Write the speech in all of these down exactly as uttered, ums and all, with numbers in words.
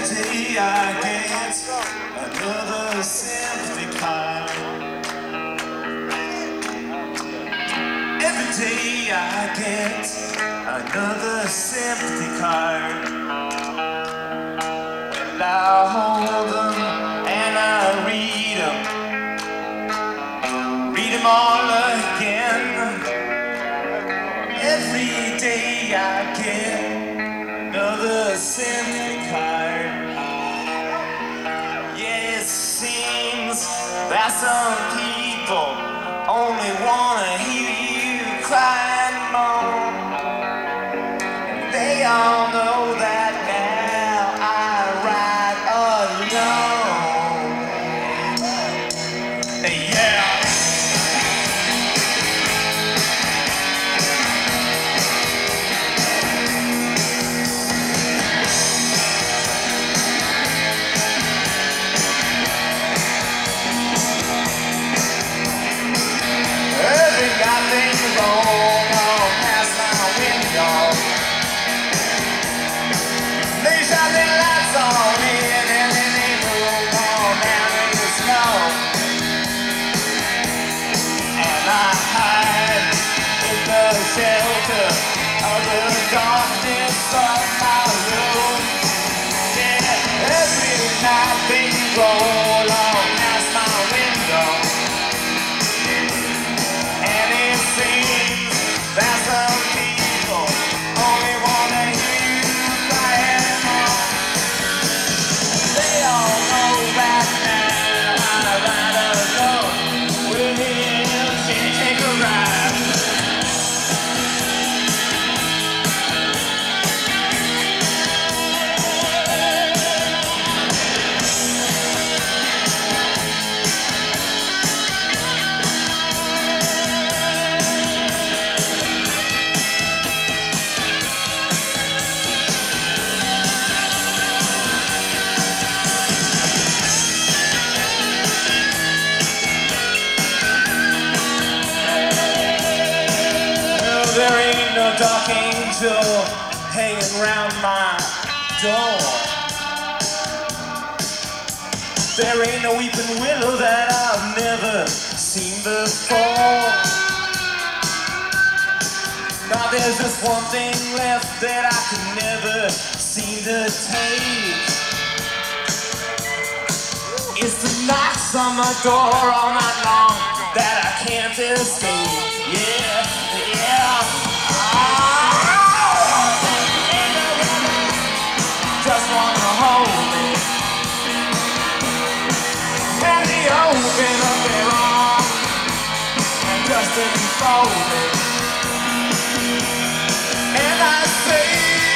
day I get another sympathy card. Every day I get another sympathy card. Well, I hold them and I read them, read them all again. Every day I get another sympathy card. Yeah, it seems that some people only wanna hear you cry and moan. They all know that now I ride alone. Yeah. Shelter of the darkness of my room. Yeah, every night things roll on past my window, and it seems that some people only wanna hear you cry and moan. They all know that now I'd rather go with him and take a ride. There ain't no dark angel hanging round my door. There ain't no weeping willow that I've never seen before. Now there's just one thing left that I could never seem to take. It's the knocks on my door all night long that I can't escape. Yeah, yeah. Just wanna hold me, and they open up their arms and just enfold me, and I say,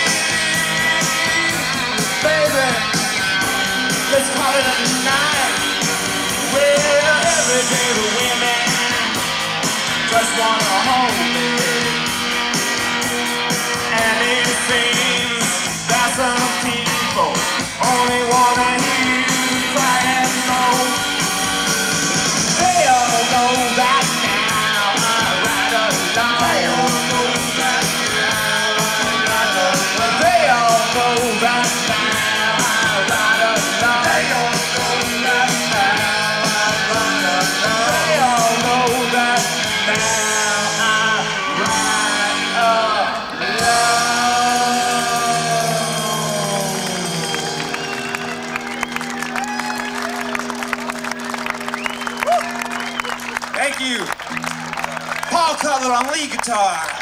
baby, let's call it a night. Well, every day the women just wanna hold me, and it seems that some people only wanna hear you cry and moan. They all know that now I ride alone. They all know that now I ride alone. They all know that now I ride alone. They all know that now I ride alone. They all know that now I ride alone. Thank you. Paul Cutler on lead guitar.